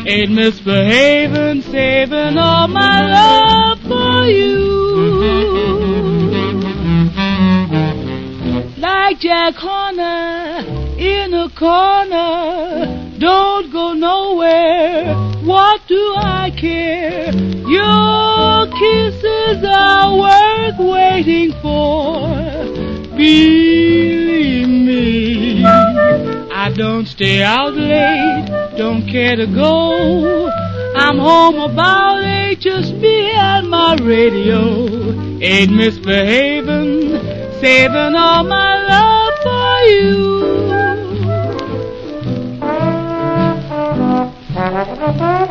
Ain't misbehaving, saving all my love for you. Like Jack Horner in a corner, don't go nowhere, what do I care? Your kisses are worth waiting for, believe me. I don't stay out late, don't care to go. I'm home about 8, just me and my radio. Ain't misbehaving, saving all my love for you.